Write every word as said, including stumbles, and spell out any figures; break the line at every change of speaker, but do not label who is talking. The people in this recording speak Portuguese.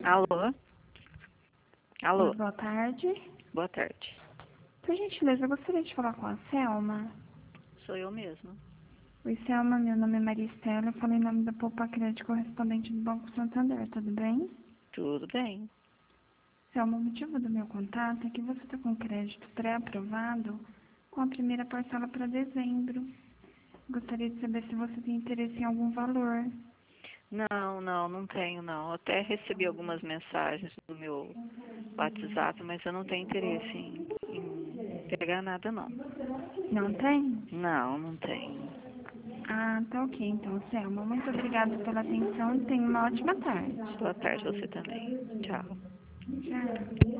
Alô?
Oi,
Alô?
boa tarde.
Boa tarde.
Por gentileza, eu gostaria de falar com a Selma.
Sou eu mesma.
Oi, Selma, meu nome é Maria Estela, eu falo em nome da Poupa Crédito correspondente do Banco Santander, tudo bem?
Tudo bem.
Selma, o motivo do meu contato é que você está com crédito pré-aprovado com a primeira parcela para dezembro. Gostaria de saber se você tem interesse em algum valor.
Não, não, não tenho não. Eu até recebi algumas mensagens no meu WhatsApp, mas eu não tenho interesse em, em pegar nada não.
Não tem?
Não, não tenho.
Ah, tá ok então, Selma. Muito obrigada pela atenção e tenha uma ótima tarde.
Boa tarde você também. Tchau.
Tchau.